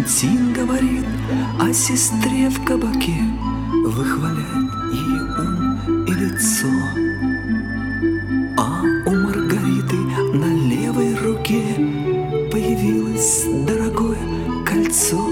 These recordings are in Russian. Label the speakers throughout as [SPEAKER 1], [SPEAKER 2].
[SPEAKER 1] Валентин говорит о сестре в кабаке, выхваляет ее ум и лицо. А у Маргариты на левой руке появилось дорогое кольцо.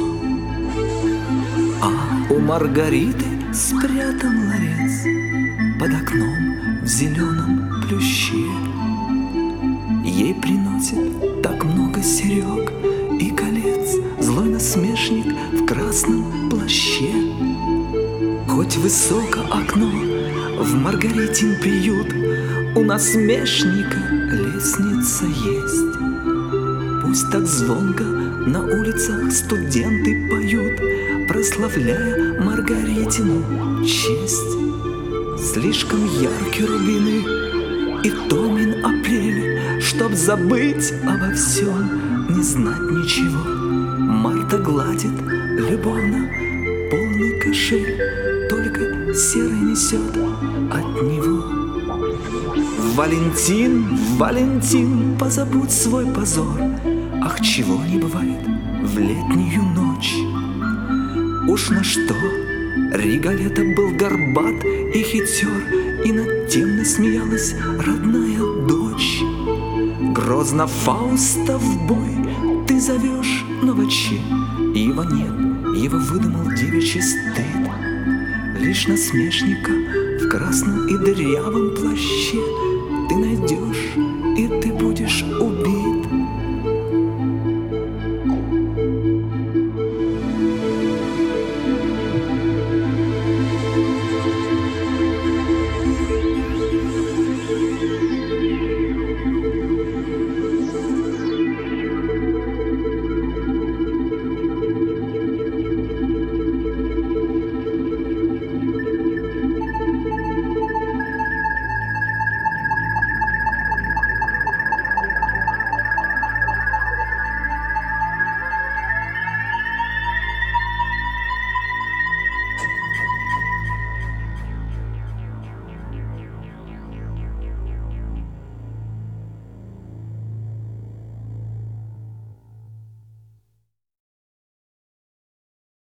[SPEAKER 1] А у Маргариты спрятан ларец под окном в зеленом плюще. Ей приносит так много серег и колец злой насмешник в красном плаще. Хоть высоко окно в Маргаритин приют, у насмешника лестница есть. Пусть так звонко на улицах студенты поют, прославляя Маргаритину честь. Слишком яркие рубины и томен апрель, чтоб забыть обо всем, не знать ничего. Марта гладит любовно полный кошель, только серый несет от него. Валентин, Валентин, позабудь свой позор. Ах, чего не бывает в летнюю ночь. Уж на что Риголетто был горбат и хитер, и над тем насмеялась родная дочь. Грозно Фауста в бой ты зовешь, но вообще его нет, его выдумал девичий стыд. Лишь насмешника в красном и дырявом плаще ты найдешь, и ты будешь